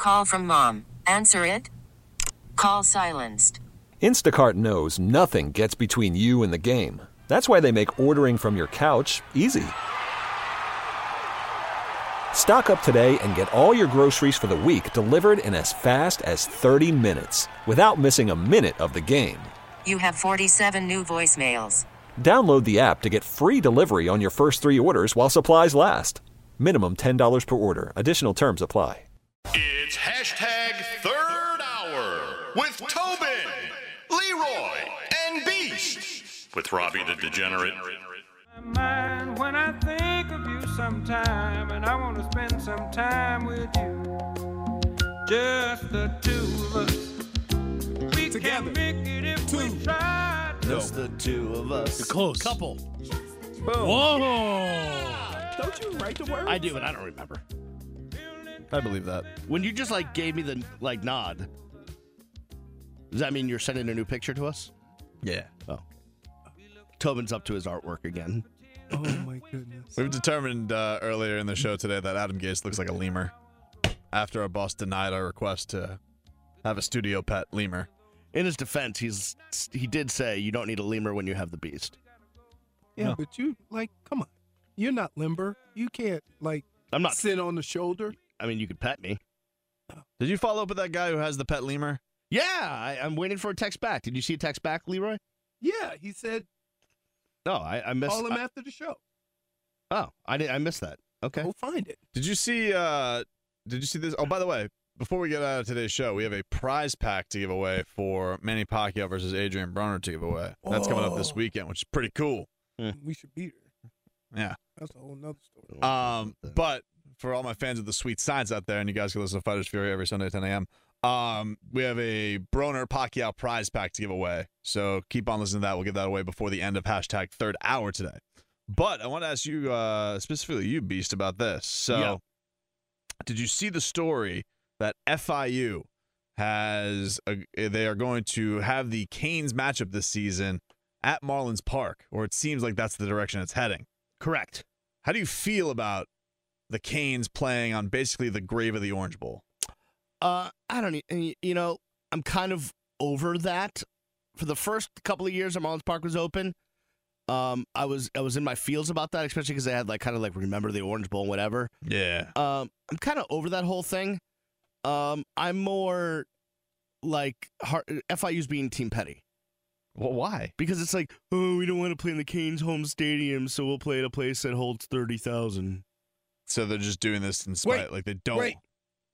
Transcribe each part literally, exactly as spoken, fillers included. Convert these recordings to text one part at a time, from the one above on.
Call from mom. Answer it. Call silenced. Instacart knows nothing gets between you and the game. That's why they make ordering from your couch easy. Stock up today and get all your groceries for the week delivered in as fast as thirty minutes without missing a minute of the game. You have forty-seven new voicemails. Download the app to get free delivery on your first three orders while supplies last. Minimum ten dollars per order. Additional terms apply. It's hashtag third hour with Tobin, Leroy, and Beast. With Robbie the Degenerate. Mind when I think of you sometime, and I want to spend some time with you. Just the two of us. We Together. can make it if Two. we try. Just the two of us. You're close. Couple. Boom. Whoa. Don't you write the words? I do, but I don't remember. I believe that. When you just like gave me the like nod, does that mean you're sending a new picture to us? Yeah. Oh. Tobin's up to his artwork again. Oh my goodness. We've determined uh, earlier in the show today that Adam Gase looks like a lemur after our boss denied our request to have a studio pet lemur. In his defense, he's he did say you don't need a lemur when you have the beast. Yeah, No. but you, like, come on. You're not limber. You can't, like, I'm not. sit on the shoulder. I mean, you could pet me. Did you follow up with that guy who has the pet lemur? Yeah, I, I'm waiting for a text back. Did you see a text back, Leroy? Yeah, he said, No, I, I missed. call him I- after the show. oh, I did. I missed that. Okay. Go find it. Did you see? Uh, did you see this? Oh, by the way, before we get out of today's show, we have a prize pack to give away for Manny Pacquiao versus Adrian Broner to give away. That's coming up this Oh. weekend, which is pretty cool. We should beat her. Yeah. That's a whole nother story. Um, but for all my fans of the sweet science out there, and you guys can listen to Fighters Fury every Sunday at ten a.m., um, we have a Broner Pacquiao prize pack to give away. So keep on listening to that. We'll give that away before the end of hashtag third hour today. But I want to ask you, uh, specifically you, Beast, about this. So Yeah. did you see the story that F I U has, a, they are going to have the Canes matchup this season at Marlins Park, or it seems like that's the direction it's heading. Correct. How do you feel about the Canes playing on basically the grave of the Orange Bowl? Uh, I don't. e- You know, I'm kind of over that. For the first couple of years that Marlins Park was open, um, I was I was in my feels about that, especially because they had like kind of like remember the Orange Bowl and whatever. Yeah. Um, I'm kind of over that whole thing. Um, I'm more like har- F I U's being Team Petty. Well, why? Because it's like, oh, we don't want to play in the Canes home stadium, so we'll play at a place that holds thirty thousand. So they're just doing this in spite, Wait, like they don't. Wait.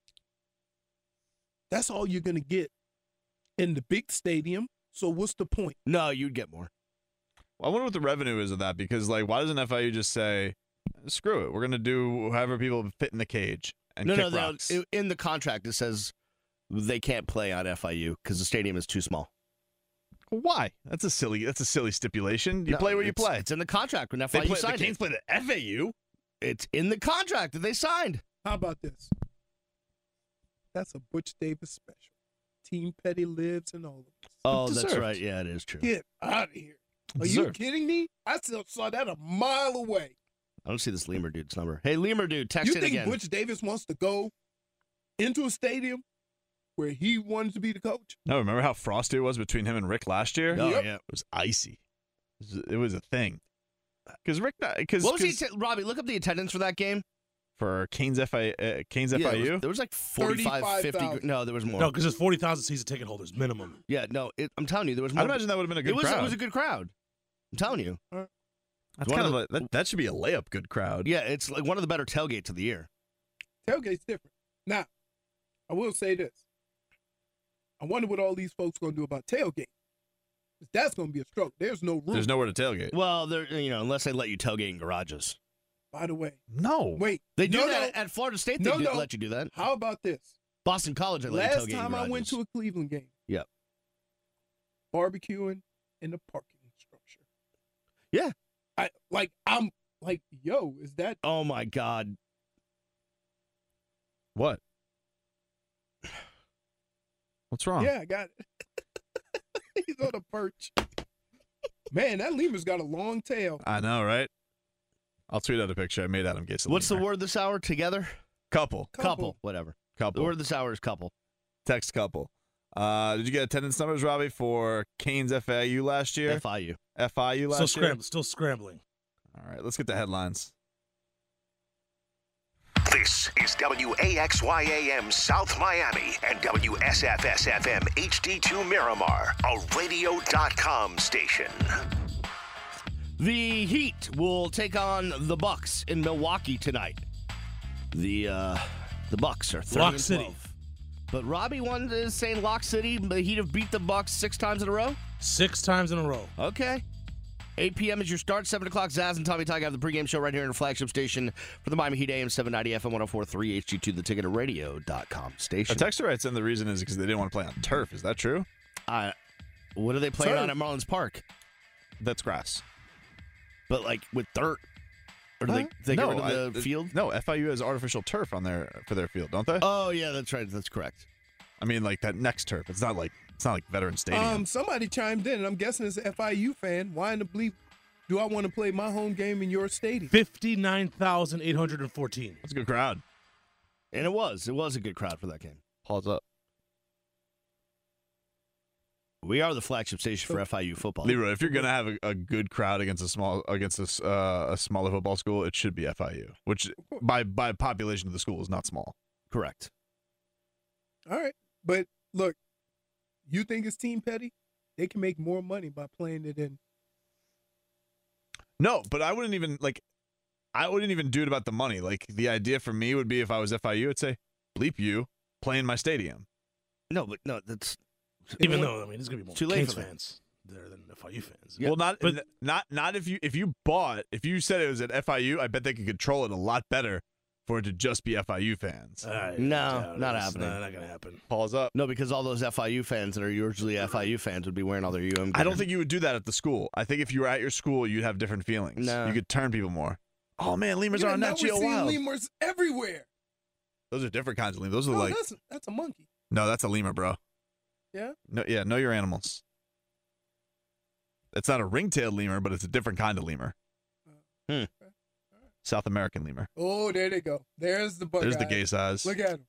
That's all you're going to get in the big stadium. So what's the point? No, you'd get more. I wonder what the revenue is of that, because like, why doesn't F I U just say, screw it, we're gonna do however people fit in the cage and No, kick no, no. rocks? i- In the contract, it says they can't play on F I U because the stadium is too small. Why? That's a silly. That's a silly stipulation. You No, play where you it's- play. It's in the contract when F I They U play. The signed Canes it. played at F A U. It's in the contract that they signed. How about this? That's a Butch Davis special. Team Petty lives in all of us. Oh, that's deserved. right. Yeah, it is true. Get out of here. Are you Deserved. kidding me? I still saw that a mile away. I don't see this Lemur dude's number. Hey, Lemur dude, text You it think again. Butch Davis wants to go into a stadium where he wanted to be the coach? No, remember how frosty it was between him and Rick last year? Oh, Yep. yeah. It was icy. It was, it was a thing. Because Rick, because What was the atten- Robbie? Look up the attendance for that game. for Canes F I uh, Canes Yeah, F I there was- U. there was like forty-five, fifty. thirty-five thousand. No, there was more. No, because there's forty thousand season ticket holders minimum. Yeah, no. It, I'm telling you, there was more. I'd imagine that would have been a good it was. crowd. It was a good crowd. I'm telling you. That's one kind of of a, that, that should be a layup good crowd. Yeah, it's like one of the better tailgates of the year. Tailgate's different. Now, I will say this. I wonder what all these folks going to do about tailgate. 'Cause that's going to be a stroke. There's no room. There's nowhere to tailgate. Well, they're you know unless they let you tailgate in garages. By the way, No. wait. They do no, that no. at Florida State. They No, do no. let you do that. How about this? Boston College, they let you Last tailgate in time I garages. went to a Cleveland game. Yep. Barbecuing in the parking structure. Yeah. I like I'm like, yo, is that Oh my God. What? What's wrong? Yeah, I got it. He's on a perch. Man, that lemur's got a long tail. I know, right? I'll tweet out a picture. I made Adam Gase. a What's the lemur. word this hour? Together? Couple. Couple. Whatever. Couple. The word of this hour is couple. Text couple. Uh, did you get attendance numbers, Robbie, for Canes F I U last year? F I U. F I U last Still year? scrambling. Still scrambling. All right, let's get the headlines. This is W A X Y A M South Miami and W S F S F M H D two Miramar, a radio dot com station. The Heat will take on the Bucks in Milwaukee tonight. The uh, the Bucks are thirty Lock and City. twelve. But Robbie one is saying Lock City. The Heat have beat the Bucks six times in a row. Six times in a row. Okay. eight p.m. is your start. seven o'clock, Zaz and Tommy Tiger have the pregame show right here in the flagship station for the Miami Heat A M seven ninety F M one oh four point three H G two, the ticket at radio dot com station. A texter writes in the reason is because they didn't want to play on turf. Is that true? Uh, what are they playing Turf. on at Marlins Park? That's grass. But like with dirt? Or do Huh? they, they no, get rid of the I- field? No, F I U has artificial turf on their for their field, don't they? Oh, yeah, that's right. That's correct. I mean, like that next turf. It's not like it's not like Veteran Stadium. Um, somebody chimed in, and I'm guessing it's an F I U fan. Why in the bleep do I want to play my home game in your stadium? fifty-nine thousand eight hundred fourteen. That's a good crowd. And it was. It was a good crowd for that game. Pause up. We are the flagship station for F I U football. Leroy, if you're gonna have a, a good crowd against a small against a, s- uh, a smaller football school, it should be F I U, which by by population of the school is not small. Correct. All right. But look, you think it's team petty? They can make more money by playing it in. No, but I wouldn't even like. I wouldn't even do it about the money. Like the idea for me would be if I was F I U, I'd say, "Bleep you, play in my stadium." No, but no, that's Even though, I mean, there's going to be more Too late Canes for that. fans there than F I U fans. Yeah, well, not but- n- not not if you if you bought if you said it was at F I U, I bet they could control it a lot better for it to just be F I U fans. I No, doubt it. not It's happening. Not, not going to happen. Pause up. no, because all those F I U fans that are usually F I U fans would be wearing all their U M gear. I don't think you would do that at the school. I think if you were at your school, you'd have different feelings. No. You could turn people more. Oh man, lemurs Yeah, are on now Nat we're Geo seeing Wild. lemurs everywhere. Those are different kinds of lemurs. Those are No, like that's that's a monkey. no, that's a lemur, bro. Yeah. No, yeah, know your animals. It's not a ring-tailed lemur, but it's a different kind of lemur. Hmm. South American lemur. Oh, there they go. There's the bug. There's the eye. gay size. Look at him.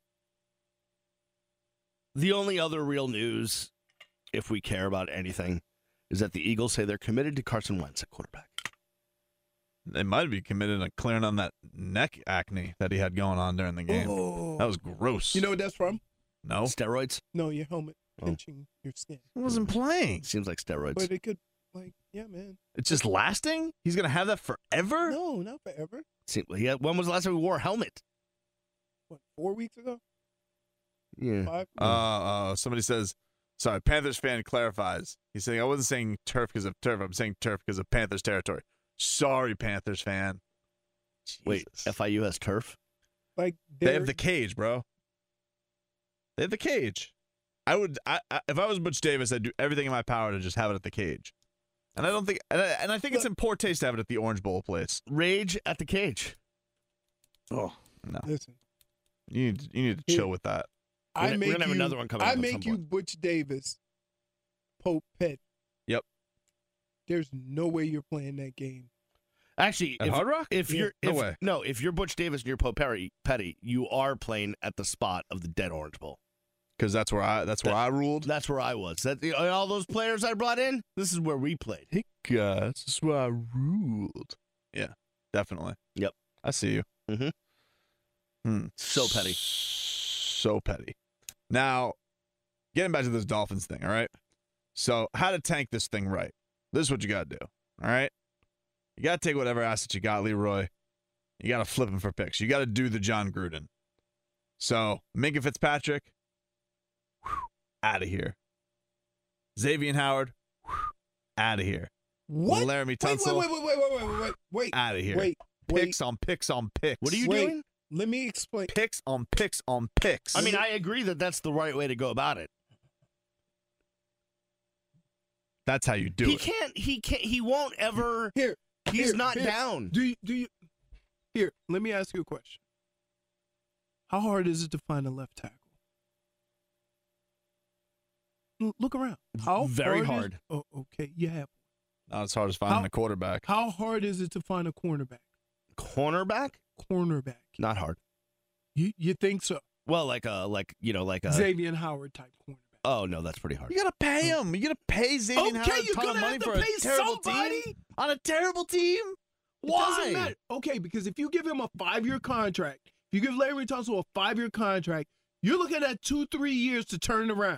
The only other real news, if we care about anything, is that the Eagles say they're committed to Carson Wentz at quarterback. They might be committed to clearing on that neck acne that he had going on during the game. Oh. That was gross. You know what that's from? no, Steroids? No, your helmet Oh. pinching your skin. I wasn't playing. Seems like steroids. But it could, like, yeah, man. It's just lasting. He's gonna have that forever. No, not forever. See, he had- when was the last time we wore a helmet? What, four weeks ago? Yeah. Five? Uh, uh, somebody says, sorry, Panthers fan clarifies. He's saying, I wasn't saying turf because of turf. I'm saying turf because of Panthers territory. Sorry, Panthers fan. Wait, Jesus. F I U has turf? Like, They they're- have the cage, bro. They have the cage. I would, I, I, if I was Butch Davis, I'd do everything in my power to just have it at the cage. And I don't think, and I, and I think it's in poor taste to have it at the Orange Bowl place. Rage at the cage. Oh, No, Listen, you need, you need to chill with that. We're I gonna- we're make gonna have you, another one coming I up at make some you point. Butch Davis, Pope Pet. Yep. There's no way you're playing that game. Actually, At if, Hard Rock? if Yeah, you're no if, way. no, if you're Butch Davis and you're Pope Petty, Petty, you are playing at the spot of the dead Orange Bowl. Because that's where I, that's where That- I ruled. That's where I was. That all those players I brought in. This is where we played. Hey guys, this is where I ruled. Yeah, definitely. Yep. I see you. Mhm. Hmm. So petty. So petty. Now, getting back to this Dolphins thing, all right? So, how to tank this thing right. This is what you got to do, all right? You got to take whatever asset you got, Leroy. You got to flip him for picks. You got to do the John Gruden. So, Minka Fitzpatrick, out of here. Xavier Howard, out of here. What? Laramie Wait, wait, Tunsil, wait, wait, wait, wait, wait, wait, wait. out of here. Wait, wait. Picks on picks on picks. What are you Wait. doing? Let me explain. Picks on picks on picks. I mean, I agree that that's the right way to go about it. that's how you do he it. can't. He can't. He won't ever. Here, He's here, not here. down. Do you, do you? Here, let me ask you a question. How hard is it to find a left tackle? L- Look around. How Very hard. is- hard. oh, okay. You have. Not as hard as finding How- a quarterback. How hard is it to find a cornerback? Cornerback? Cornerback. Not hard. You you think so? Well, like a like you know like a Xavier Howard type cornerback. Oh no, that's pretty hard. You gotta pay him. You gotta pay Xavier Okay, Howard a you're ton of gonna money have to for a pay terrible somebody. team on a terrible team. It Why? doesn't matter. Okay, because if you give him a five-year contract, if you give Larry Tunsil a five-year contract, you're looking at two, three years to turn around.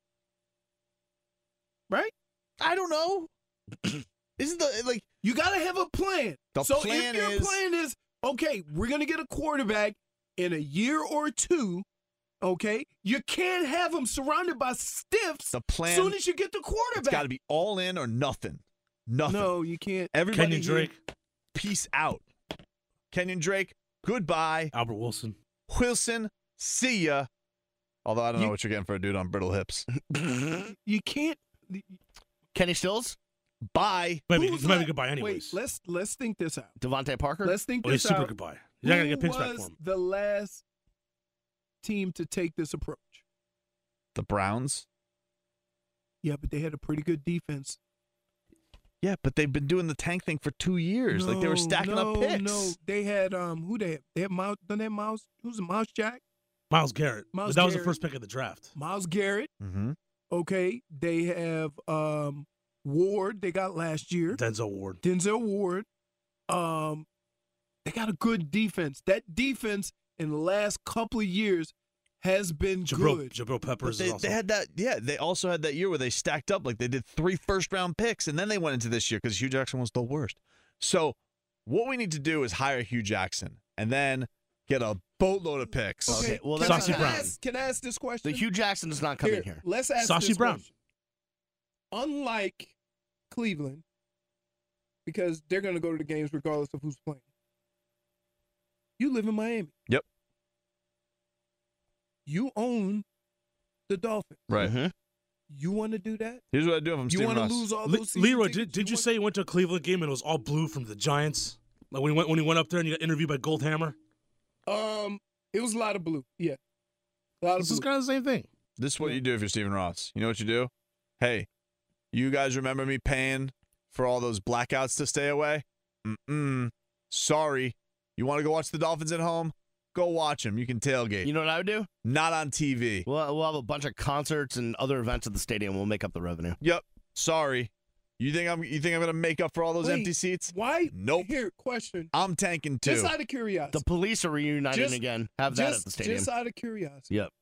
Right? I don't know. Isn't the like You got to have a plan. The so plan if your is- plan is, okay, we're going to get a quarterback in a year or two, okay, you can't have him surrounded by stiffs the plan? as soon as you get the It's quarterback. got to be all in or nothing. Nothing. No, you can't. Everybody Kenyon here, Drake, peace out. Kenyon Drake, goodbye. Albert Wilson. Wilson, see ya. Although I don't You- know what you're getting for a dude on brittle hips. You can't. Kenny Stills, Bye. Maybe Who's he might be that? goodbye anyways. Wait, let's let's think this out. Devontae Parker. Let's think oh, he's this super out. goodbye. You're not gonna Who get picks back was for him. the last team to take this approach? The Browns. Yeah, but they had a pretty good defense. Yeah, but they've been doing the tank thing for two years. like they were No, stacking no, up picks. No, they had um who they had? They had Miles. Don't they have Miles? Who's the Miles Jack? Miles Garrett. Miles but that was the Garrett. first pick of the draft. Miles Garrett. Mm-hmm. Okay, they have um Ward. They got last year. Denzel Ward. Denzel Ward. Um, they got a good defense. That defense in the last couple of years has been Jabril, good. Jabril Peppers They, is also. they had that. Yeah, they also had that year where they stacked up. Like they did three first round picks, and then they went into this year because Hugh Jackson was the worst. So what we need to do is hire Hugh Jackson and then get a boatload of picks. Okay, well, can, that's I, Saucy can, I Brown. ask, can I ask this question? The Hugh Jackson is not coming here. Let's ask Saucy this Brown. question. Unlike Cleveland, because they're going to go to the games regardless of who's playing. You live in Miami. Yep. You own the Dolphins. Right. Mhm. You want to do that? Here's what I do if I'm You Stephen want to Ross. lose all Le- those season Leroy, tickets? did, did you want- say you went to a Cleveland game and it was all blue from the Giants? Like when he went when he went up there and you got interviewed by Goldhammer? Um, it was a lot of blue. Yeah, a lot of This is blue. kind of the same thing. This is what you do if you're Stephen Ross. You know what you do? Hey, you guys remember me paying for all those blackouts to stay away? Mm-mm. Sorry. You want to go watch the Dolphins at home? Go watch them. You can tailgate. You know what I would do? Not on T V. We'll, we'll have a bunch of concerts and other events at the stadium. We'll make up the revenue. Yep. Sorry. You think I'm you think I'm gonna make up for all those Wait, empty seats? Why? Nope. Here, question. I'm tanking too. Just out of curiosity. The police are reuniting Just- again. Have that just, at the stadium. Just out of curiosity. Yep.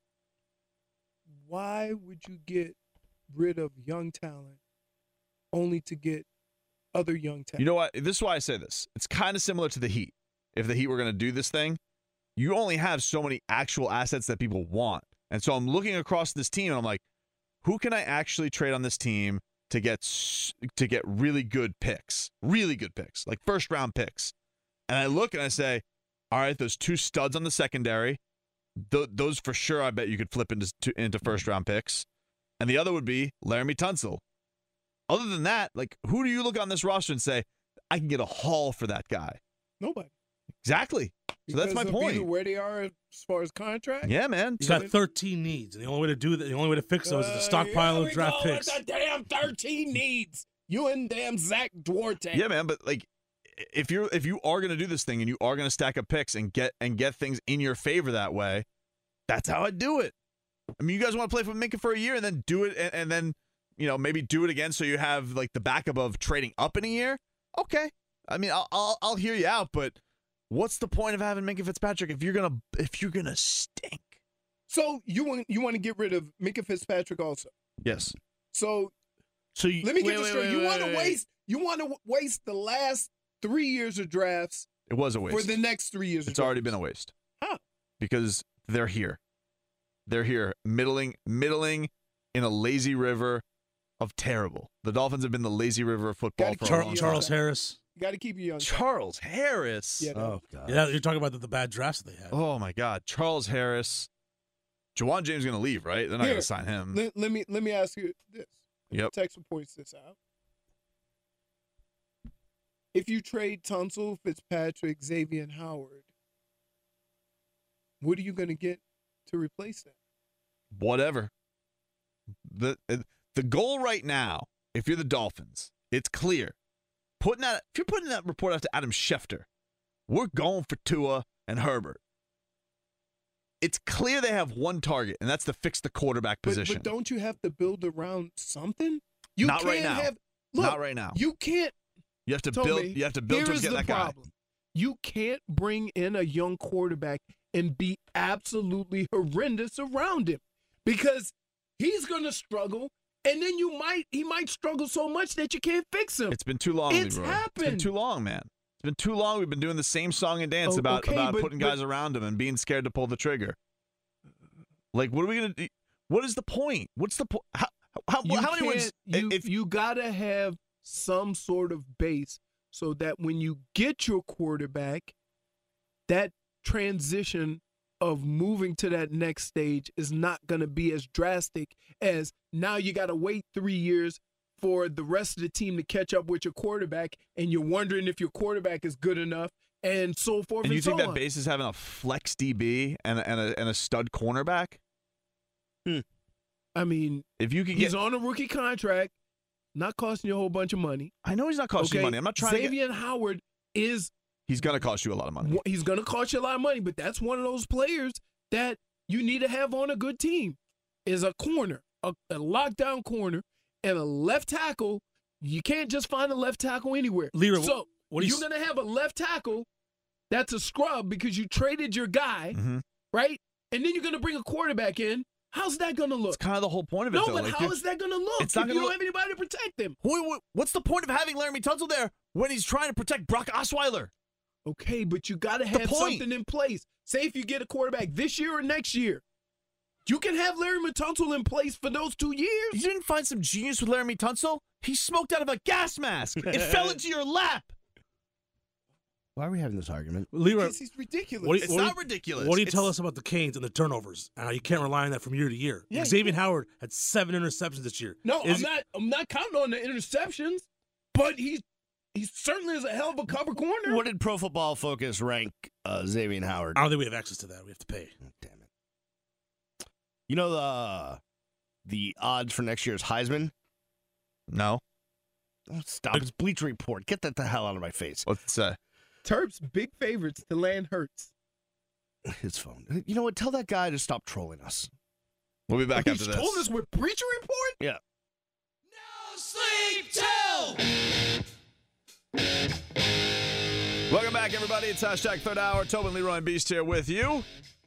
Why would you get rid of young talent only to get other young talent? You know what? This is why I say this. It's kind of similar to the Heat. If the Heat were going to do this thing, you only have so many actual assets that people want. And so I'm looking across this team and I'm like, who can I actually trade on this team to get s- to get really good picks? Really good picks, like first round picks. And I look and I say, all right, those two studs on the secondary, th- those for sure I bet you could flip into to, into first round picks. And the other would be Laramie Tunsil. Other than that, like, who do you look on this roster and say, I can get a haul for that guy? Nobody. Exactly. So that's my Because of either point. where they are as far as contract. Yeah, man. He's So- got thirteen needs, and the only way to do that, the only way to fix those is Uh, to stockpile here of we draft go picks. with the damn thirteen needs. You and damn Zach Duarte. yeah, man. But like, if you're if you are gonna do this thing and you are gonna stack up picks and get and get things in your favor that way, that's how I do it. I mean, you guys want to play for Minka for a year and then do it, and, and then you know maybe do it again so you have like the backup of trading up in a year. Okay. I mean, I'll I'll, I'll hear you out, but what's the point of having Minka Fitzpatrick if you're gonna if you're gonna stink? So you want you want to get rid of Minka Fitzpatrick also. Yes. So So you, let me wait, get this wait, straight. wait, You wait, want to wait, waste you want to waste the last three years of drafts It was a waste. for the next three years. It's of already drafts. been a waste. How? Because they're here. They're here, middling, middling in a lazy river of terrible. The Dolphins have been the lazy river of football Gotta for keep a Char- long Charles time. Harris. You got to keep your young. Charles Harris. Yeah, Oh, God. Yeah, you're talking about the, the bad drafts that they had. Oh my God, Charles Harris. Jawan James is going to leave, right? They're not Here, going to sign him. Let, let me let me ask you this. Yep. Text points this out. If you trade Tunsil, Fitzpatrick, Xavier Howard, what are you going to get to replace that? Whatever. The the goal right now, if you're the Dolphins, it's clear. Putting that if you're putting that report out to Adam Schefter, we're going for Tua and Herbert. it's clear they have one target, and that's to fix the quarterback But, position. but don't you have to build around something? You Not can't right now. Have, look, Not right now. You can't. You have to Tell build. me, You have to build towards here's getting the that guy. problem. You can't bring in a young quarterback and be absolutely horrendous around him because he's going to struggle, and then you might he might struggle so much that you can't fix him. It's been too long, It's Leroy. It's happened. been too long, man. It's been too long. We've been doing the same song and dance Oh, about okay, about but- putting but- guys around him and being scared to pull the trigger. Like, what are we gonna do? What is the point? What's the point? How, how, You how many wins? can't- You, If you got to have some sort of base so that when you get your quarterback, that transition of moving to that next stage is not going to be as drastic as now you got to wait three years for the rest of the team to catch up with your quarterback, and you're wondering if your quarterback is good enough, and so forth and and, you so think that on. base is having a flex D B and a, and a, and a stud cornerback? I mean, If you could he's get, on a rookie contract, not costing you a whole bunch of money. I know he's not costing you Okay, money. I'm not trying to. Xavier Get, Howard is he's gonna cost you a lot of money. he's going to cost you a lot of money, but that's one of those players that you need to have on a good team. Is a corner, a, a lockdown corner, and a left tackle. You can't just find a left tackle anywhere. Leroy, so what do you you're s- going to have a left tackle that's a scrub because you traded your guy, Mm-hmm. right? And then you're going to bring a quarterback in. How's that going to look? It's kind of the whole point of it. No, though. but Like, how you're- is that going to look It's not if you gonna don't look- have anybody to protect them? Who- who- What's the point of having Laramie Tunsil there when he's trying to protect Brock Osweiler? Okay, but you got to The have point. something in place. Say if you get a quarterback this year or next year, you can have Larry Tunsil in place for those two years. You didn't find some genius with Laramie Tunsil? He smoked out of a gas mask. It fell into your lap. Why are we having this argument? Leroy, Because he's ridiculous. what do you- It's what do not you- ridiculous. What do you tell It's- us about the Canes and the turnovers and how you can't rely on that from year to year? Yeah, Xavier yeah. Howard had seven interceptions this year. no, Is I'm not. I'm not counting on the interceptions, but he's he certainly is a hell of a cover corner. What did Pro Football Focus rank uh, Xavier Howard? I don't think we have access to that. We have to pay. Oh, damn it. You know the the odds for next year's Heisman? No. Oh, stop. It's Bleacher Report. Get that the hell out of my face. What's it say? Terps big favorites to land Hurts. His phone. You know what? Tell that guy to stop trolling us. We'll be back He's after this. told us with Preacher Report. Yeah. Welcome back, everybody. It's hashtag third hour. Tobin, Leroy, and Beast here with you.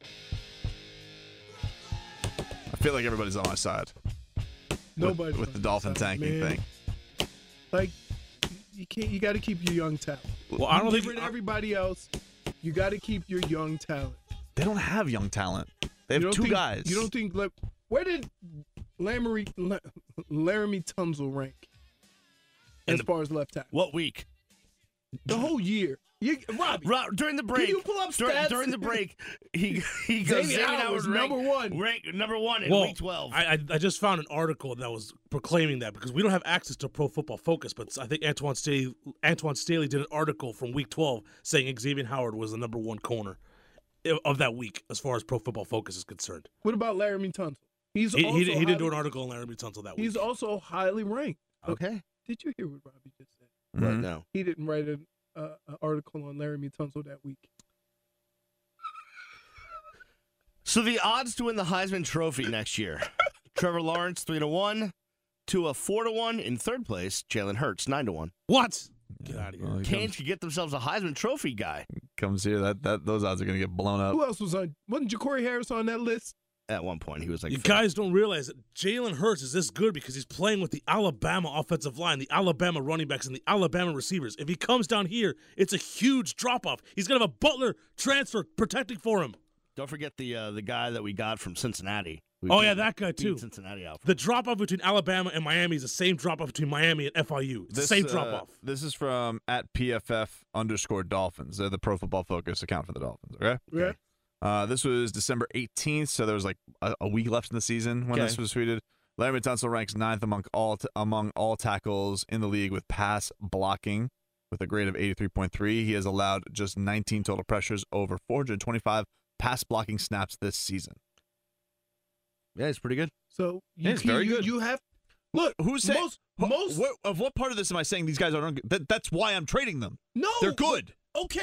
I feel like everybody's on my side. Nobody with, with the dolphin tanking man. thing. Like you can't. You got to keep your young talent. Well, I don't You think give it to everybody else. You got to keep your young talent. They don't have young talent. They have You don't two think- guys. You don't think? Like, where did Laramie, Laramie Tunsil rank as far as left tackle? What week? The whole year. You, Robbie, Ro- during the break. you pull up dur- stats? During the break, he he goes. Xavier Howard was number one. Rank, number one in well, week twelve. I, I I just found an article that was proclaiming that because we don't have access to Pro Football Focus, but I think Antoine Staley, Antoine Staley did an article from week twelve saying Xavier Howard was the number one corner of that week as far as Pro Football Focus is concerned. What about Laramie Tunsil? He's He, also he, did- he didn't do an highly- article on Laramie Tunsil that week. He's also highly ranked. okay. Did you hear what Robbie just said? Right Mhm. now. He didn't write an, uh, an article on Laramie Tunsil that week. So the odds to win the Heisman Trophy next year: Trevor Lawrence three to one, Tua four to one. In third place, Jalen Hurts nine to one. What? Get out of here. Well, he Canes comes, could get themselves a Heisman Trophy guy comes here. That that those odds are going to get blown up. Who else was on? Wasn't Ja'Cory Harris on that list? at one point. He was like, You fifth. guys don't realize that Jalen Hurts is this good because he's playing with the Alabama offensive line, the Alabama running backs, and the Alabama receivers. If he comes down here, it's a huge drop-off. He's going to have a Butler transfer protecting for him. Don't forget the uh, the guy that we got from Cincinnati. We Oh, beat- yeah, that guy, beat too. Cincinnati out. The drop-off between Alabama and Miami is the same drop-off between Miami and F I U. It's This, the same uh, drop-off. this is from at P F F underscore Dolphins. They're the Pro Football Focus account for the Dolphins. Okay. Yeah. Uh, this was December eighteenth, so there was like a, a week left in the season when Okay. this was tweeted. Larry Tunsil ranks ninth among all t- among all tackles in the league with pass blocking, with a grade of eighty-three point three. He has allowed just nineteen total pressures over four hundred twenty-five pass blocking snaps this season. Yeah, he's pretty good. So you, Yeah, it's can- very you, good. you have look. Who's saying? most wh- most wh- of what part of this am I saying these guys aren't good? That, that's why I'm trading them. no. They're good. Okay,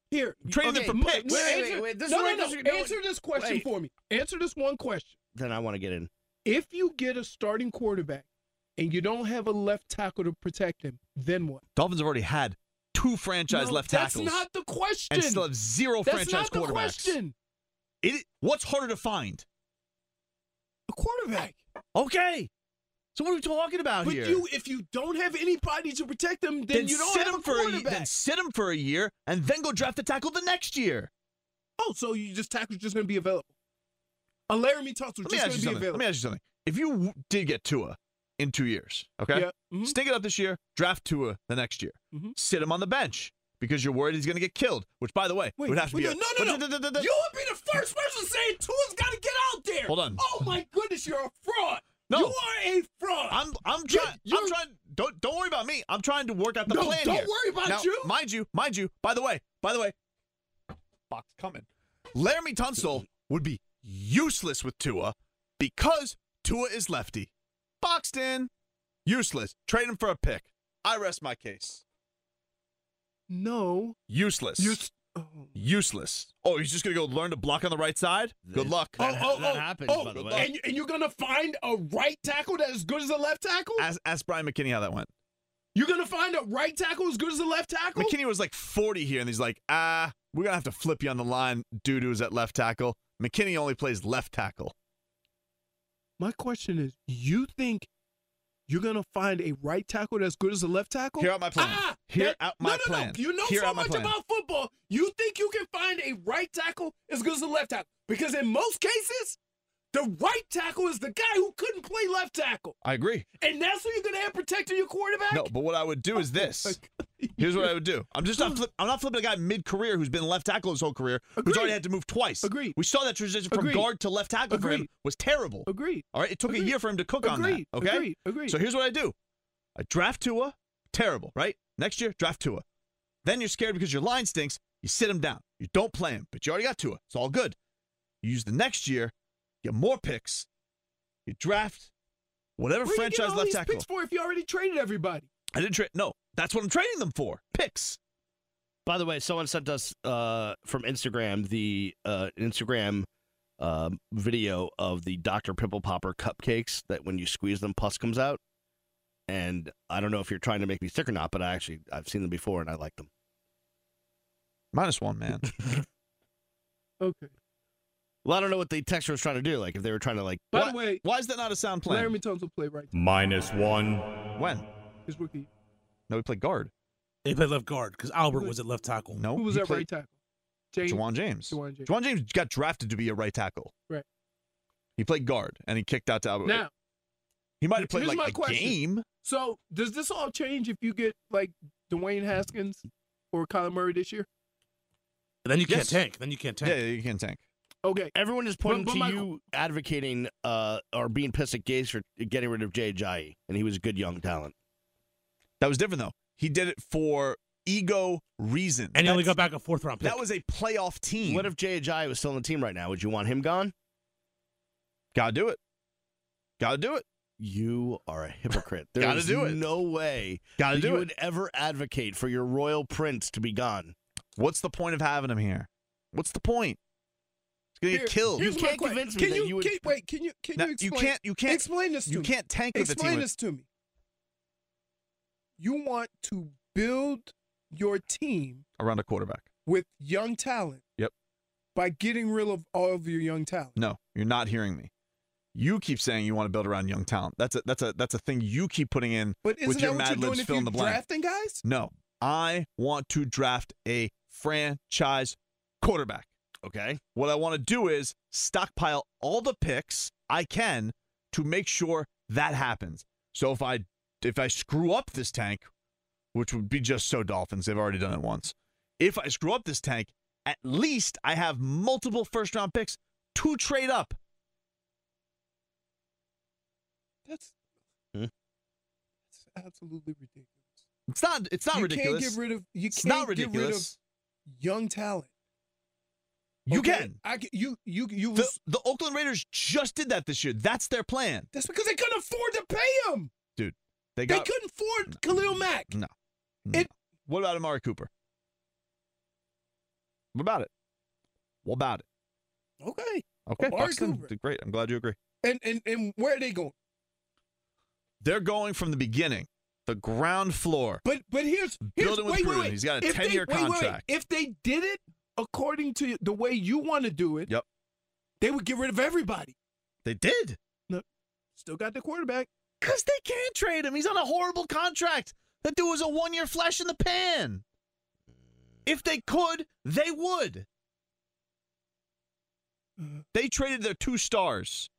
Here, I'm trading okay, them for picks. Wait, wait, answer, wait, this no, is no, where no. this is going. Answer this question Wait. for me. Answer this one question. Then I want to get in. If you get a starting quarterback and you don't have a left tackle to protect him, then what? Dolphins have already had two franchise No, left that's tackles. not the question. And still have zero That's franchise not the quarterbacks. question. It, what's harder to find? A quarterback. Okay. So what are we talking about But here? you, if you don't have anybody to protect them, then, then you don't sit have him a for a, quarterback. then sit him for a year and then go draft a tackle the next year. Oh, so you just tackle's just going to be available. A Laramie Tunsil's Let me just ask going you to be something. Let available. me ask you something. If you w- did get Tua in two years, okay? Yeah. Mhm. Stink it up this year, draft Tua the next year. Mhm. Sit him on the bench because you're worried he's going to get killed, which, by the way, Wait, would have to wait, be a... no, no, no, no. You would be the first person saying Tua's got to get out there. Hold on. Oh my goodness, you're a fraud. No. You are a fraud. I'm I'm You- trying. you're- I'm trying. Don't don't worry about me. I'm trying to work out the No, plan don't here. worry about now, you. Mind you, mind you. By the way, by the way, box coming. Laramie Tunsil would be useless with Tua because Tua is lefty. Boxed in, useless. Trade him for a pick. I rest my case. No. Useless. You're. s- Oh. Useless. Oh, he's just gonna go learn to block on the right side. Good luck. Oh, That- oh, that oh, happens, oh, by the way. And, and you're gonna find a right tackle that is as good as a left tackle? Ask, ask Brian McKinney how that went. You're gonna find a right tackle as good as a left tackle? McKinney was like forty here, and he's like, ah, we're going to have to flip you on the line, dude who's at left tackle. McKinney only plays left tackle. My question is, you think you're gonna find a right tackle that's good as a left tackle? Hear out my plan. Ah, Hear that- out my no, no, plan. No, you know Hear so out my much plan. about football. You think you can find a right tackle as good as a left tackle? Because in most cases, the right tackle is the guy who couldn't play left tackle, I agree. and that's who you're gonna have protecting your quarterback. No, but what I would do is this. Here's what I would do. I'm just not flip, I'm not flipping a guy mid-career who's been left tackle his whole career, who's Agreed. already had to move twice. Agreed. We saw that transition from Agreed. guard to left tackle for him Agreed. was terrible. Agreed. All right, it took Agreed. a year for him to cook on that. Agreed. Okay, Agreed. Agreed. So here's what I do: I draft Tua, terrible, right? Next year, draft Tua. Then you're scared because your line stinks. You sit him down. You don't play him, but you already got Tua. It's all good. You use the next year, get more picks. You draft whatever Where you get franchise all left these tackle. picks for if you already traded everybody? I didn't trade. No, that's what I'm trading them for. Picks. By the way, someone sent us uh, from Instagram the uh, Instagram uh, video of the Doctor Pimple Popper cupcakes that when you squeeze them, pus comes out. And I don't know if you're trying to make me sick or not, but I actually I've seen them before and I like them. Minus one, man. Okay. Well, I don't know what the texter was trying to do. Like if they were trying to like. By Why- the way, Why is that not a sound plan? Laramie Tunsil played right. Minus one. When? His rookie. No, we played guard. They played left guard because Albert was at left tackle. No, Who was he that played right tackle? James. Jawan James. Jawan James. Jawan James got drafted to be a right tackle. Right. He played guard and he kicked out to Albert. Now, he might have played here's like my a question. game. so does this all change if you get like Dwayne Haskins or Kyler Murray this year? But then you can't Yes. tank. Then you can't tank. Yeah, you can tank. Okay. Everyone is pointing but to my- you advocating uh, or being pissed at Gase for getting rid of Jay Ajayi, and he was a good young talent. That was different though. He did it for ego reasons. And he only That's- got back a fourth round pick. That was a playoff team. What if Jay Ajayi was still on the team right now? Would you want him gone? Gotta do it. Gotta do it. You are a hypocrite. There Gotta is do it. no way Gotta that do you it. would ever advocate for your royal prince to be gone. What's the point of having him here? What's the point? He's gonna Here- get killed. here's You my can't question. convince me Can that you, you would- can- wait? Can you can Now, you you explain? can't. You can't. explain this to You me. can't tank with the Explain team. this to me. You want to build your team around a quarterback. with young talent. Yep. By getting rid of all of your young talent. No, you're not hearing me. You keep saying you want to build around young talent. That's a that's a that's a thing you keep putting in But isn't with that your what Mad you're doing Libs if fill in you're the blank. drafting guys? No, I want to draft a franchise quarterback. Okay. What I want to do is stockpile all the picks I can to make sure that happens. So if I if I screw up this tank, which would be just so Dolphins, they've already done it once. If I screw up this tank, at least I have multiple first round picks to trade up. That's, Hmm? that's absolutely ridiculous. It's not it's not you ridiculous. can't get rid of you it's can't not get rid of ridiculous. young talent. You Okay? can. I can- you you you The, the Oakland Raiders just did that this year. That's their plan. That's because they couldn't afford to pay him. Dude, they They got couldn't afford Khalil Mack. No. no. It- What about Amari Cooper? What about it? What about it? Okay. Okay, Amari Buxton Cooper. did great. I'm glad you agree. And, and and where are they going? They're going from the beginning, the ground floor. But but here's, here's Building with wait, wait, Gruden. wait. He's got a If they- ten-year wait, wait, wait. contract. If they did it according to the way you want to do it, Yep. they would get rid of everybody. They did. No, still got the quarterback. Because they can't trade him. He's on a horrible contract. That dude was a one-year flash in the pan. If they could, they would. They traded their two stars.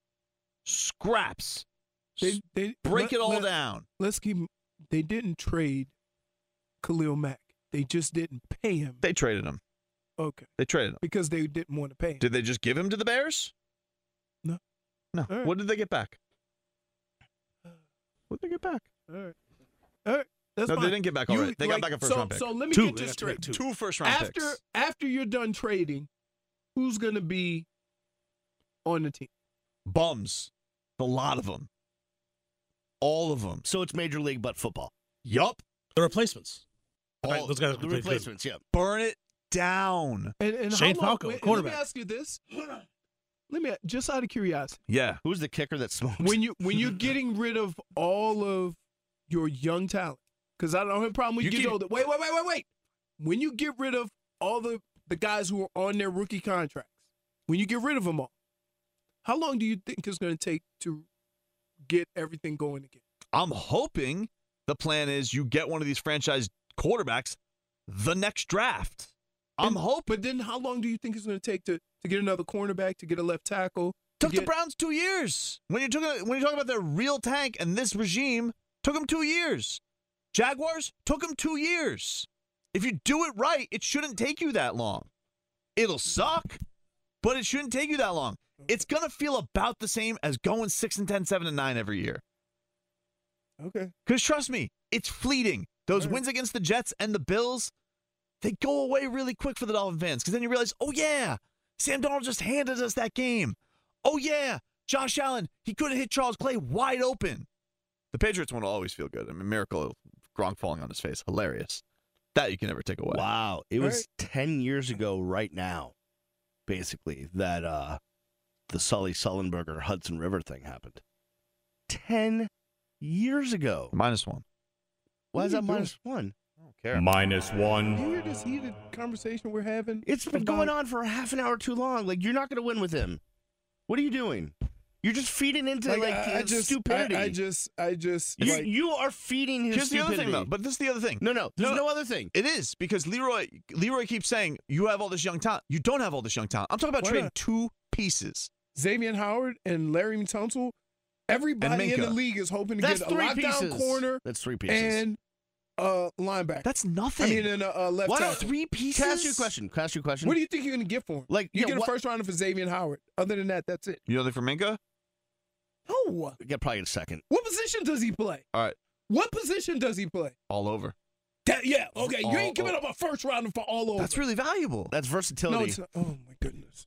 Scraps. They, they Break let- it all let- down. Let's keep. They didn't trade Khalil Mack. They just didn't pay him. They traded him. Okay. They traded him. Because they didn't want to pay him. Did they just give him to the Bears? No. No. All right. What did they get back? What did they get back? All right. All right. That's no, fine. they didn't get back all You- right. They like, got back a first so, round pick. So let me Two. get They this got to straight. two. Two first round After picks. after you're done trading, who's going to be on the team? Bums. A lot of them. All of them. So it's Major League, but football. Yup. The replacements. All- Right, those guys are The completely replacements, yeah. Burn it down. And, and Shane how long, Falco, wait, let quarterback. me ask you this. Let me just out of curiosity. Yeah. Who's the kicker that smokes? When you when you're getting rid of all of your young talent, because I don't have a problem when you, You get keep- older. Wait, wait, wait, wait, wait. When you get rid of all the the guys who are on their rookie contracts, when you get rid of them all, how long do you think it's going to take to get everything going again? I'm hoping the plan is you get one of these franchise quarterbacks the next draft. I'm And- hoping. But then how long do you think it's going to take to to get another cornerback, to get a left tackle? to Took the get- Browns two years. When you're talking, when you're talking about their real tank and this regime, took them two years. Jaguars took them two years. If you do it right, it shouldn't take you that long. It'll suck, but it shouldn't take you that long. It's gonna feel about the same as going six and ten, seven and nine every year. Okay. Because trust me, it's fleeting. Those Right. wins against the Jets and the Bills, they go away really quick for the Dolphin fans. Because then you realize, oh yeah, Sam Darnold just handed us that game. Oh yeah, Josh Allen, he couldn't hit Charles Clay wide open. The Patriots one will always feel good. I mean, miracle, Gronk falling on his face, hilarious. That you can never take away. Wow. It was Right. ten years ago right now, basically, that uh, the Sully Sullenberger Hudson River thing happened. ten years ago. Minus one. Why What is are that you doing? minus one? I don't care. Minus You one. hear this heated conversation we're having? It's been about- going on for a half an hour too long. Like, you're not going to win with him. What are you doing? You're just feeding into, like, Like, I, I his just, stupidity. I, I just, I just, you, like, you are feeding his Here's the stupidity. other thing, though. But this is the other thing. no, no. There's No, no, other thing. It is because Leroy Leroy keeps saying you have all this young talent. You don't have all this young talent. I'm talking about Why trading not? two pieces. Xavier Howard and Larry Tunsil, everybody in the Minka. league is hoping to That's get a three lockdown pieces. corner That's three pieces. and uh, linebacker. That's nothing. I mean, and a, a left Why tackle. not three pieces? Can I ask you a question? Can I ask you a question? What do you think you're going to get for him? Like, You yeah, get a what- first rounder for Xavier Howard. Other than that, that's it. You know anything for Minka? No. Get probably a second. What position does he play? All right, What position does he play? all over. That, yeah, okay. You All ain't giving over. up a first rounder for all over. That's really valuable. That's no, versatility. it's not. Oh, my goodness.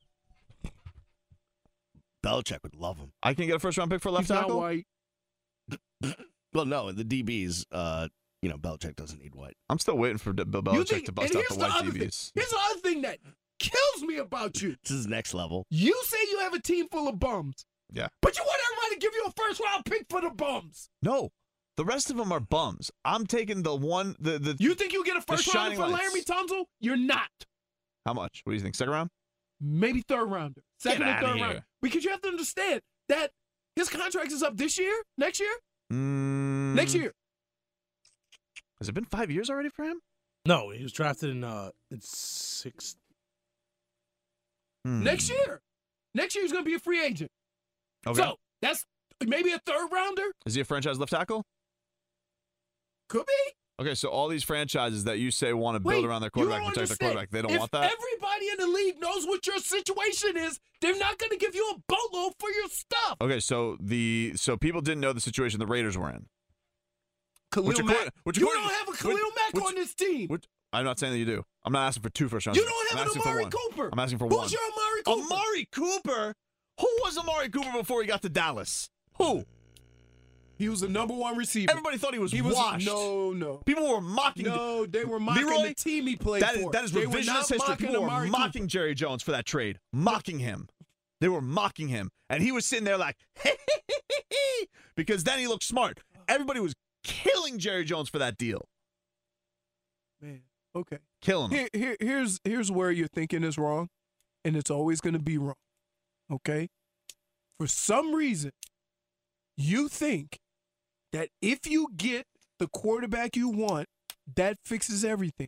Belichick would love him. I can get a first round pick for left He's not tackle. white. Well, no, the D Bs, uh, you know, Belichick doesn't need white. I'm still waiting for D- Bill You Belichick think- to bust and out here's the white other D thing- Bs. Here's the other thing that kills me about you. This is next level. You say you have a team full of bums. Yeah. But you want everybody to give you a first round pick for the bums. No, the rest of them are bums. I'm taking the one. The the. You think you get a first rounder shining for lights. Laramie Tunsil? You're not. How much? What do you think? Second round? Maybe third rounder. Second Get and outta third here. rounder. Because you have to understand that his contract is up this year, next year, Mm, next year. Has it been five years already for him? No, he was drafted in uh in six. Hmm. Next year. Next year he's going to be a free agent. Okay. So that's maybe a third rounder. Is he a franchise left tackle? Could be. Okay, so all these franchises that you say want to build Wait, around their you quarterback, don't protect their understand. quarterback, they don't if want that? everybody in the league knows what your situation is, they're not going to give you a boatload for your stuff. Okay, so the so people didn't know the situation the Raiders were in. Khalil Which Mack. according- which you according- don't have a Khalil which- Mack which- on this team. Which, I'm not saying that you do. I'm not asking for two first rounds. You don't I'm have an asking for Amari one. Cooper. I'm asking for Who's one. your Amari Cooper? Amari Cooper? Who was Amari Cooper before he got to Dallas? Who? He was the number one receiver. Everybody thought he was, he was washed. No, no. People were mocking. No, they were mocking Leroy, the team he played that is, for. That is they were revisionist not history. mocking People were Amari mocking Cooper. Jerry Jones for that trade. Mocking him. They were mocking him. And he was sitting there like, because then he looked smart. Everybody was killing Jerry Jones for that deal. Man, okay. Killing him. Here, here, here's, here's where your thinking is wrong, and it's always going to be wrong, okay? For some reason, you think that if you get the quarterback you want, that fixes everything.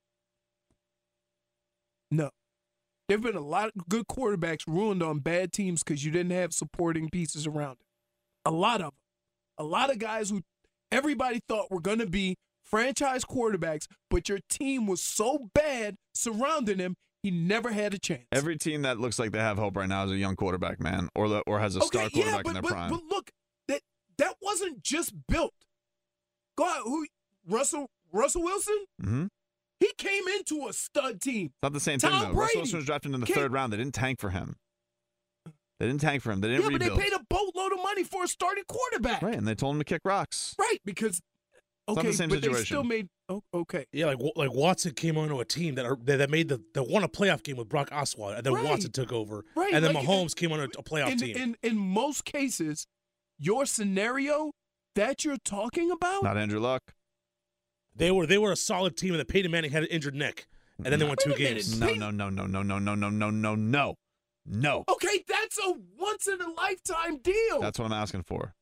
No. There have been a lot of good quarterbacks ruined on bad teams because you didn't have supporting pieces around it. A lot of them. A lot of guys who everybody thought were going to be franchise quarterbacks, but your team was so bad surrounding him, he never had a chance. Every team that looks like they have hope right now is a young quarterback, man, or the, or has a star okay, quarterback yeah, but, in their but, prime. But look, that that wasn't just built. Go out, who Russell Russell Wilson? Mm-hmm. He came into a stud team. It's not the same Tom thing, though. Brady Russell Wilson was drafted in the came, third round. They didn't tank for him. They didn't tank for him. They didn't yeah, rebuild. but they paid a boatload of money for a starting quarterback. Right, and they told him to kick rocks. Right, because It's okay, not the same but situation. they still made oh, okay. Yeah, like like Watson came onto a team that are, that, that made the that won a playoff game with Brock Osweiler, and then Right. Watson took over, Right, and then like, Mahomes came on a, a playoff in, team. In in most cases, your scenario that you're talking about, Not Andrew Luck. They were they were a solid team, and then Peyton Manning had an injured neck, and then they won two Wait a minute. games. No, no, no, no, no, no, no, no, no, no, no. No. okay, that's a once in a lifetime deal. That's what I'm asking for.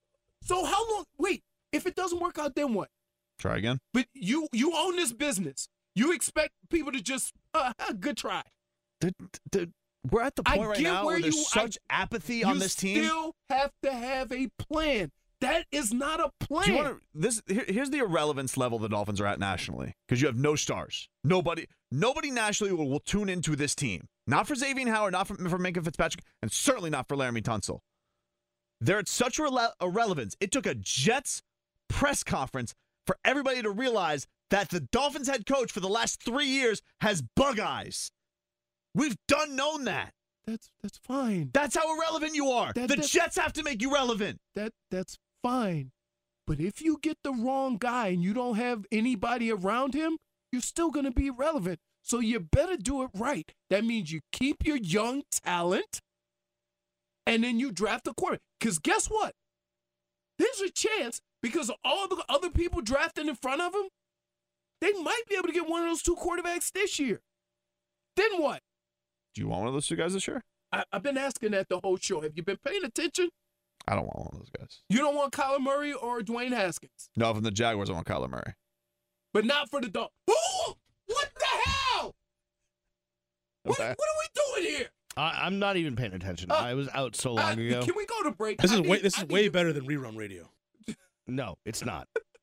So how long? Wait, if it doesn't work out, then what? Try again. But you you own this business. You expect people to just uh, good try. Dude, dude, we're at the I point right get now where where there's you- such apathy You on this team. still have to have a plan. That is not a plan. Do you want to? This here, here's the irrelevance level the Dolphins are at nationally because you have no stars. Nobody, nobody nationally will, will tune into this team. Not for Xavier Howard, not for, for Minkah Fitzpatrick, and certainly not for Laramie Tunsil. They're at such irrele- irrelevance. It took a Jets press conference for everybody to realize that the Dolphins head coach for the last three years has bug eyes. We've done known that. That's that's fine. That's how irrelevant you are. That- the that- Jets have to make you relevant. That that's fine. But if you get the wrong guy and you don't have anybody around him, you're still going to be irrelevant. So you better do it right. That means you keep your young talent and then you draft a quarterback. Because guess what? There's a chance because of all the other people drafting in front of him, they might be able to get one of those two quarterbacks this year. Then what? Do you want one of those two guys this year? I, I've been asking that the whole show. Have you been paying attention? I don't want one of those guys. You don't want Kyler Murray or Dwayne Haskins, No, from the Jaguars, I want Kyler Murray. but not for the dog. Who? What the hell? What, Okay. what are we doing here? I, I'm not even paying attention. Uh, I was out so Uh, long ago. Can we go to break? This I is need- way this I is need way to- better than rerun radio. No, it's not.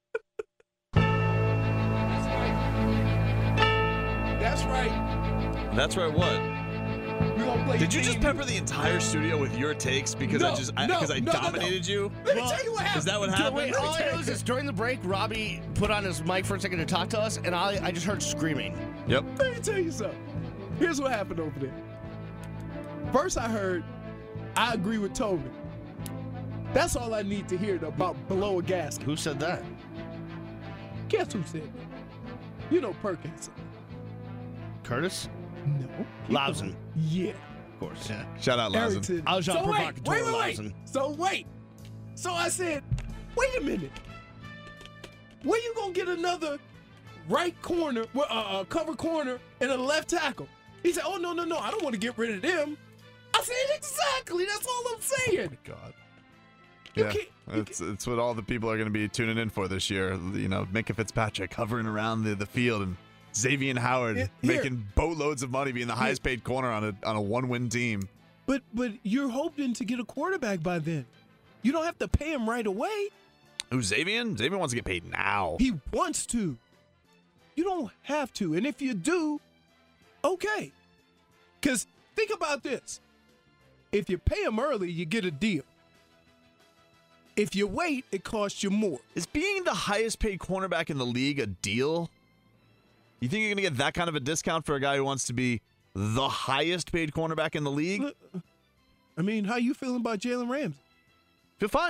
That's right. That's right. What? We're gonna play. Did you just theme pepper music. the entire studio with your takes because I No, just I, no, because I no, no, no. dominated you? Let me tell you what happened. Is that what Dude, happened? wait, all I know is this, during the break, Robbie put on his mic for a second to talk to us, and I, I just heard screaming. Yep. Let me tell you something. Here's what happened over there. First, I heard, I agree with Tobin. That's all I need to hear about below a gasket. Who said that? Guess who said that? You know Perkins. Curtis? No. Lausen. Yeah. Of course. Yeah. Shout out, Lazen. Erickson. I was so not wait, provocateur, wait, wait, wait. Lausen. So wait. So I said, wait a minute. Where you gonna get another right corner, well, uh, uh, cover corner, and a left tackle? He said, oh no, no, no, I don't want to get rid of them. I said, exactly. That's all I'm saying. God. You Yeah, can't- you it's it's what all the people are going to be tuning in for this year. You know, Minkah Fitzpatrick hovering around the, the field and Xavier Howard Here- here. making boatloads of money, being the highest paid corner on a on a one win team. But but you're hoping to get a quarterback by then. You don't have to pay him right away. Who's Xavier? Xavier wants to get paid now. He wants to. You don't have to. And if you do, okay. Because think about this. If you pay him early, you get a deal. If you wait, it costs you more. Is being the highest paid cornerback in the league a deal? You think you're going to get that kind of a discount for a guy who wants to be the highest paid cornerback in the league? I mean, how you feeling about Jalen Ramsey? Feel fine.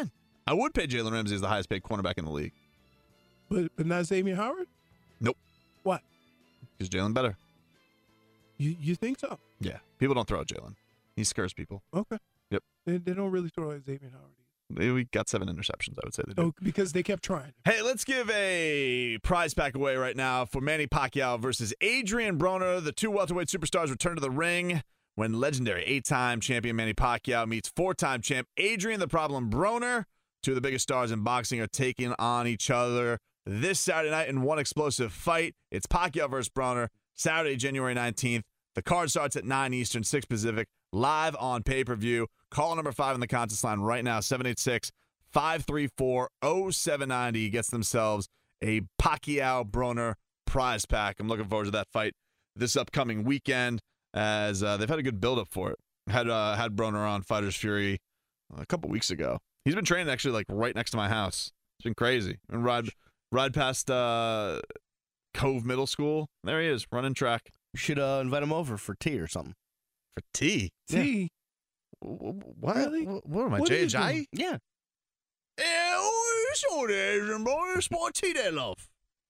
I would pay Jalen Ramsey as the highest paid cornerback in the league. But, but not Xavier Howard? Nope. What? Because Jalen better. You you think so? Yeah. People don't throw at Jalen. He scares people. Okay. Yep. They, they don't really throw at Xavier Howard. They, we got seven interceptions, I would say they do. Oh, because they kept trying. Hey, let's give a prize pack away right now for Manny Pacquiao versus Adrian Broner. The two welterweight superstars return to the ring when legendary eight-time champion Manny Pacquiao meets four-time champ Adrian the Problem Broner. Two of the biggest stars in boxing are taking on each other this Saturday night in one explosive fight. It's Pacquiao versus Broner, Saturday, January nineteenth. The card starts at nine Eastern, six Pacific, live on pay-per-view. Call number five on the contest line right now, seven eight six, five three four, oh seven nine oh. Gets themselves a Pacquiao-Broner prize pack. I'm looking forward to that fight this upcoming weekend as uh, they've had a good build-up for it. Had uh, had Broner on Fighters Fury a couple weeks ago. He's been training actually like right next to my house. It's been crazy. And ride, ride past uh, Cove Middle School. There he is, running track. You should uh, invite him over for tea or something. For tea? Tea? Yeah. What? Really? What, what am I, What are J you H I? doing? Yeah. Yeah, it's all there, Adrian Broner. It's my tea there, love.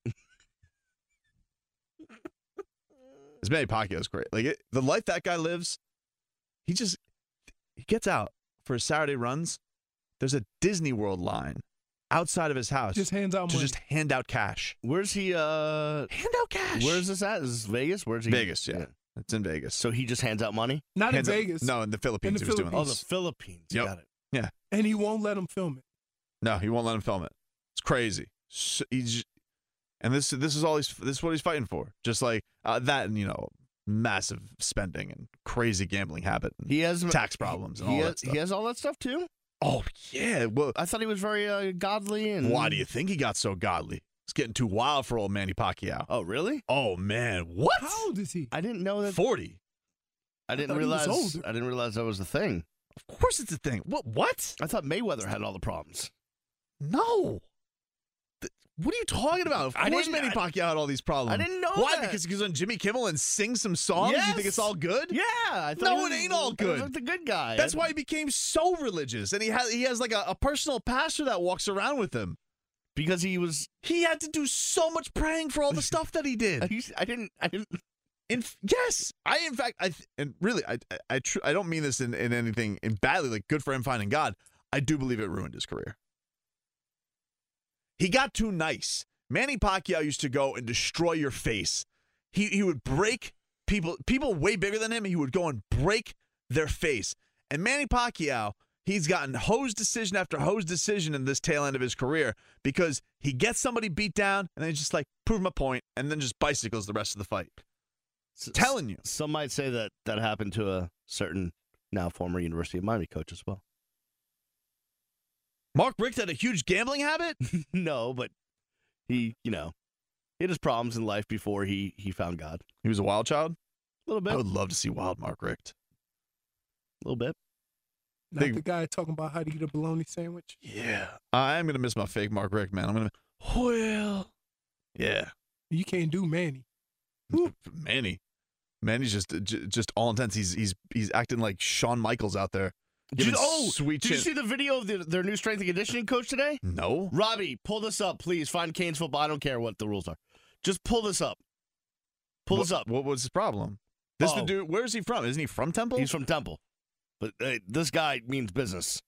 This Manny Pacquiao is great. Like it, the life that guy lives, he just he gets out for his Saturday runs. There's a Disney World line outside of his house. Just hands out to money. just hand out cash. Where's he? Uh, Hand out cash. Where's this at? Is this Vegas? Where's he? Vegas? Yeah, it's in Vegas. So he just hands out money? Not Hands in out- Vegas. no, in the Philippines. In the he was doing Oh, this. the Philippines. Yep. Got it. Yeah. And he won't let them film it. No, he won't let him film it. It's crazy. So he's, and this this is all he's this is what he's fighting for. Just like uh, that, and you know, massive spending and crazy gambling habit, and He has tax problems and he all has, that stuff. He has all that stuff too. Oh yeah. Well, I thought he was very uh, godly and. why do you think he got so godly? It's getting too wild for old Manny Pacquiao. Oh really? Oh man, what? How old is he? I didn't know that. Forty. I didn't thought he was realize. older. I didn't realize that was the thing. Of course, it's a thing. What? What? I thought Mayweather had all the problems. No. Th- What are you talking about? Of I course, didn't- Manny Pacquiao had all these problems. I didn't know Why? that. Because he goes on Jimmy Kimmel and sings some songs. You think Yes. it's all good? Yeah, I thought No, he it was- ain't all I good. was the good guy. That's why he became so religious, and he has he has like a, a personal pastor that walks around with him. because he was. He had to do so much praying for all the stuff that he I, did. I didn't. I didn't. In yes, I in fact I th- and really I I I, tr- I don't mean this in, in anything in badly. Like good for him finding God. I do believe it ruined his career. He got too nice. Manny Pacquiao used to go and destroy your face. He he would break people people way bigger than him. He would go and break their face. And Manny Pacquiao, he's gotten hose decision after hose decision in this tail end of his career because he gets somebody beat down and then he's just like prove my point and then just bicycles the rest of the fight. S- Telling you. Some might say that that happened to a certain now former University of Miami coach as well. Mark Richt had a huge gambling habit? No, but he, you know, he had his problems in life before he he found God. He was a wild child? A little bit. I would love to see wild Mark Richt. A little bit. Not Big- the guy talking about how to eat a bologna sandwich. Yeah. I'm going to miss my fake Mark Richt, man. I'm going to, well, yeah. You can't do Manny. Manny. Manny's just j- just all intense. He's he's he's acting like Shawn Michaels out there. Did Giving you, oh, sweet did you chin- see the video of the, their new strength and conditioning coach today? No. Robbie, pull this up, please. Find Canes football. I don't care what the rules are. Just pull this up. Pull what, this up. What was his problem? This Oh. the dude. Where is he from? Isn't he from Temple? He's from Temple, but uh, this guy means business.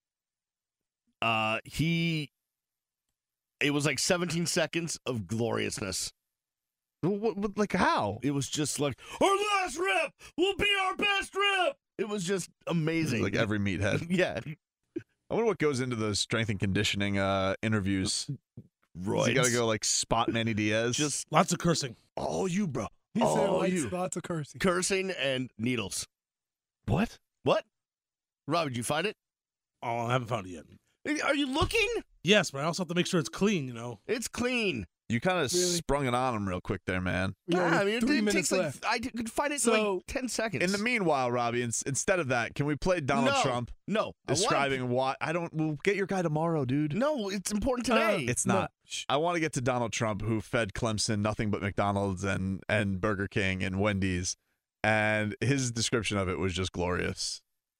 Uh, he. It was like seventeen seconds of gloriousness. What, what, like how? It was just like our last rep will be our best rep. It was just amazing. Like every meathead. yeah, I wonder what goes into those strength and conditioning uh, interviews. Roids. You got to go like spot Manny Diaz. Just Lots of cursing. oh you bro. He said Oh lots, you. lots of cursing. Cursing and needles. what? What? Rob, did you find it? Oh, I haven't found it yet. Are you looking? Yes, but I also have to make sure it's clean, you know. It's clean. You kind of Really? sprung it on him real quick there, man. Yeah, Ah, I mean, it, three it minutes takes like left. I could find it in So- like ten seconds. In the meanwhile, Robbie, in, instead of that, can we play Donald no, Trump No, I want- describing why? I don't. We'll get your guy tomorrow, dude. No, it's important Uh, today. It's No. not. I want to get to Donald Trump, who fed Clemson nothing but McDonald's and and Burger King and Wendy's, and his description of it was just glorious.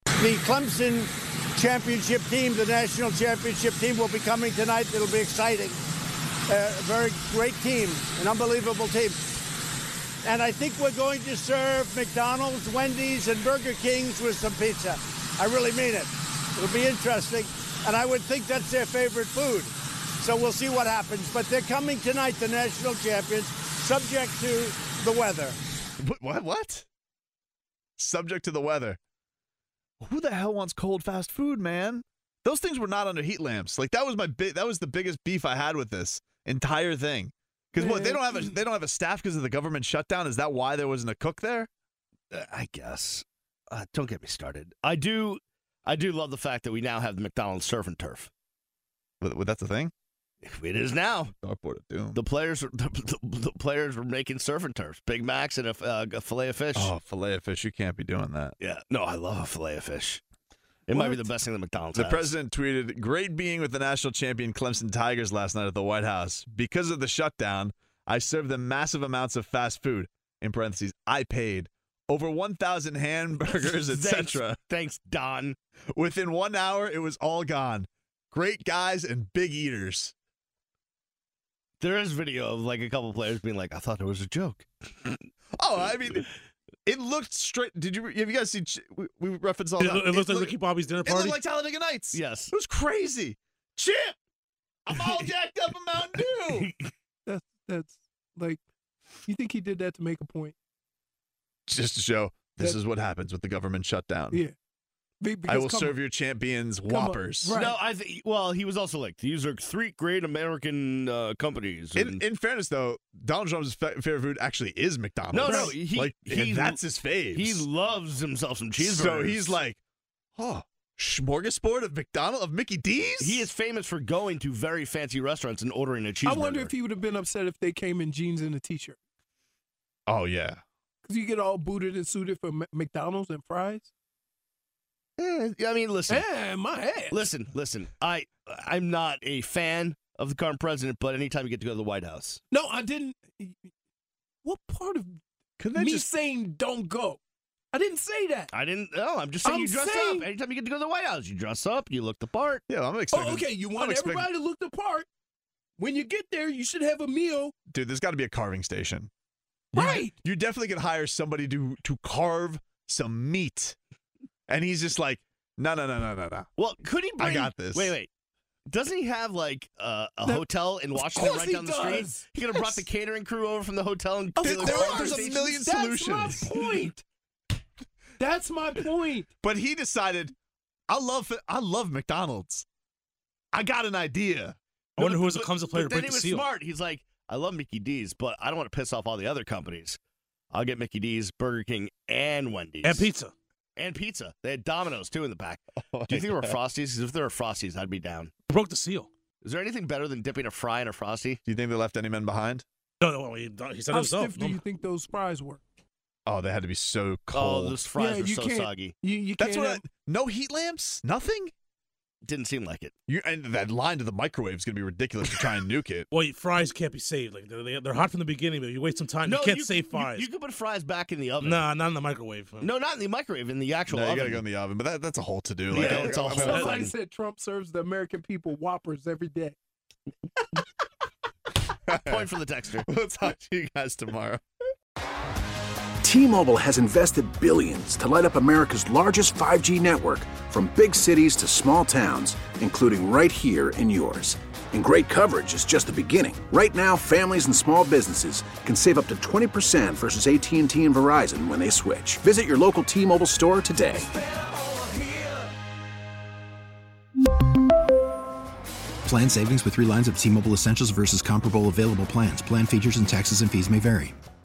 The Clemson championship team, the national championship team, will be coming tonight. It'll be exciting. Uh, a very great team, an unbelievable team. And I think we're going to serve McDonald's, Wendy's, and Burger King's with some pizza. I really mean it. It'll be interesting. And I would think that's their favorite food. So we'll see what happens. But they're coming tonight, the national champions, subject to the weather. What? What? Subject to the weather. Who the hell wants cold fast food, man? Those things were not under heat lamps. Like that was my big. That was the biggest beef I had with this entire thing. Because what they don't have a they don't have a staff because of the government shutdown. Is that why there wasn't a cook there? Uh, I guess. Uh, don't get me started. I do. I do love the fact that we now have the McDonald's surf and turf. But, but that's a thing. It is now. Dartboard of doom. The players, are, the, the, the players were making surf and turfs, Big Macs and a, uh, a fillet of fish. Oh, fillet of fish! You can't be doing that. Yeah, no, I love a fillet of fish. It what? might be the best thing that McDonald's The has. president tweeted, "Great being with the national champion Clemson Tigers last night at the White House. Because of the shutdown, I served them massive amounts of fast food. In parentheses, I paid over one thousand hamburgers, et cetera. Thanks, Don. Within one hour, it was all gone. Great guys and big eaters." There is video of like a couple players being like, "I thought it was a joke." Oh, I mean, it looked straight. Did you? Have you guys seen? We, we referenced all it, that. It, it looked like Ricky Bobby's dinner party. It looked like Talladega Nights. Yes, it was crazy. Chip, I'm all jacked up in Mountain Dew. That's that's like, you think he did that to make a point? Just to show this that, is what happens with the government shutdown. Yeah. Because, I will serve on. your champions Whoppers. Right. No, I th- well, he was also like, these are three great American uh, companies. In, in fairness, though, Donald Trump's fa- favorite food actually is McDonald's. No, no, he, like, he that's his fave. He loves himself some cheeseburgers. So he's like, oh, smorgasbord of McDonald's, of Mickey D's? He is famous for going to very fancy restaurants and ordering a cheeseburger. I wonder if he would have been upset if they came in jeans and a T-shirt. Oh, yeah. Because you get all booted and suited for M- McDonald's and fries. Eh, I mean, listen. Yeah, my ass. Listen, listen. I, I'm not a fan of the current president, but anytime you get to go to the White House. No, I didn't. What part of Could they me just... saying don't go? I didn't say that. I didn't. No, I'm just saying I'm you dress saying... up. Anytime you get to go to the White House, you dress up, you look the part. Yeah, I'm expecting. Oh, okay. You want I'm everybody expecting... to look the part. When you get there, you should have a meal. Dude, there's got to be a carving station. Right. You, you definitely could hire somebody to to carve some meat. And he's just like, no, no, no, no, no, no. Well, could he bring... I got this. Wait, wait. Doesn't he have, like, uh, a that, hotel in Washington right down the does. street? He could have brought the catering crew over from the hotel and... Of there, course. there, there's a million That's solutions. That's my point. That's my point. But he decided, I love I love McDonald's. I got an idea. I wonder no, who but, was a Clemson player to then break he the was seal. smart. He's like, I love Mickey D's, but I don't want to piss off all the other companies. I'll get Mickey D's, Burger King, and Wendy's. And pizza. And pizza. They had Domino's, too, in the back. Oh, Do you think yeah. there were Frosties? Because if there were Frosties, I'd be down. Broke the seal. Is there anything better than dipping a fry in a Frosty? Do you think they left any men behind? No, no, he, he said How himself. stiff do you think those fries were? Oh, they had to be so cold. Oh, those fries Yeah, were you so can't- soggy. You, you That's can't what. have, I, no heat lamps. Nothing. Didn't seem like it. You and that line to the microwave is going to be ridiculous to try and nuke it. Well, fries can't be saved. Like they're, they- they're hot from the beginning, but you wait some time. you can't you, save you- fries. You, could put fries back in the oven. Nah, not in the microwave. No, not in the microwave, in the actual No, you oven. got to go in the oven, but that, that's a whole to do. Yeah, Like, it's a whole somebody thing. said Trump serves the American people Whoppers every day. Point for the texter. We'll talk to you guys tomorrow. T-Mobile has invested billions to light up America's largest five G network, from big cities to small towns, including right here in yours. And great coverage is just the beginning. Right now, families and small businesses can save up to twenty percent versus A T and T and Verizon when they switch. Visit your local T-Mobile store today. Plan savings with three lines of T-Mobile Essentials versus comparable available plans. Plan features and taxes and fees may vary.